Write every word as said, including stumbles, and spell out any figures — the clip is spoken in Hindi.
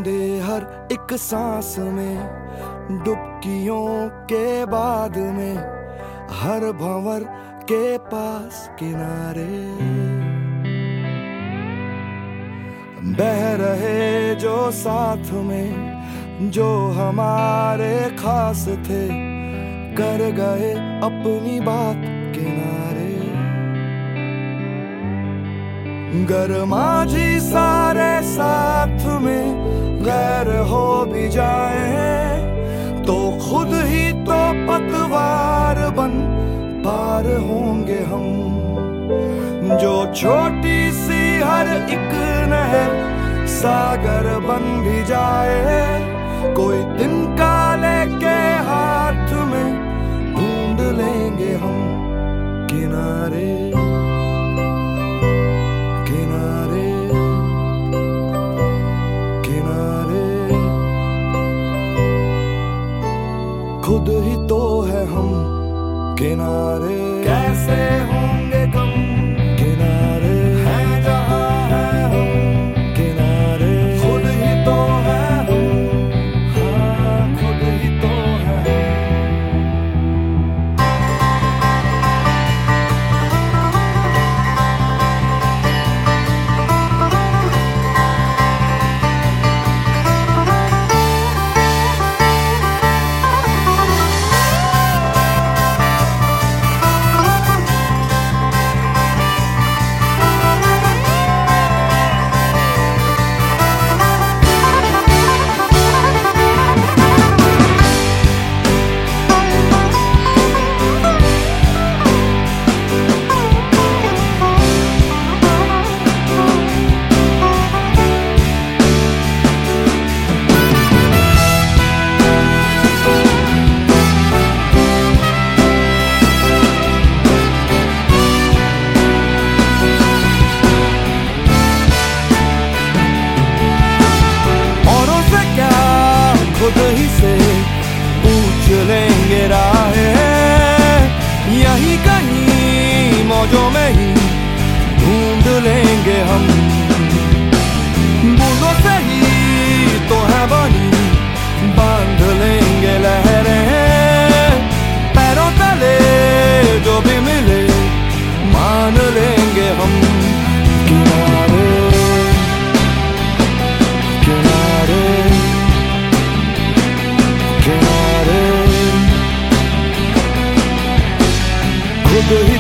बूंदे हर एक सांस में, डुबकियों के बाद में, हर भंवर के पास किनारे बह रहे जो साथ में, जो हमारे खास थे, कर गए अपनी बात किनारे। गरमा जी सारे साथ में गैर हो भी जाए, तो खुद ही तो पतवार बन पार होंगे हम। जो छोटी सी हर एक नहर सागर बन भी जाए, कोई तिनका लेके हाथ में ढूंढ लेंगे हम किनारे किनारे किनारे। खुद ही तो है हम किनारे, कैसे होंगे कम किनारे, हैं जहाँ है हम किनारे। खुद ही तो है हम, हाँ खुद ही तो है। खुद ही से पूछ लेंगे राहें, यही कहीं मौजों में ही ढूंढ लेंगे हम। बूंदों से ही तो है बनी, बांध लेंगे लहरें। पैरों तले जो भी मिले मान लेंगे हम किनारे किनारे किनारे। खुद ही